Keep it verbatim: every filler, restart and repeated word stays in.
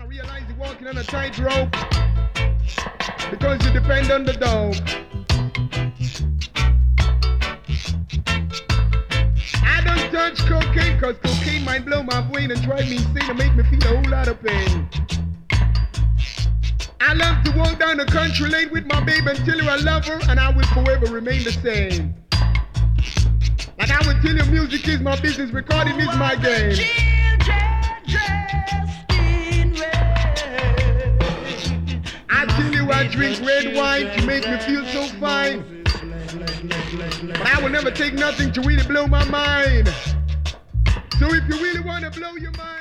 I realize you're walking on a tightrope because you depend on the dope. I don't touch cocaine cause cocaine might blow my brain and drive me insane and make me feel a whole lot of pain. I love to walk down the country lane with my baby and tell her I love her and I will forever remain the same. Like I would tell you, music is my business, recording is my game. I tell you I drink red wine to make me feel so fine. But I will never take nothing to really blow my mind. So if you really want to blow your mind,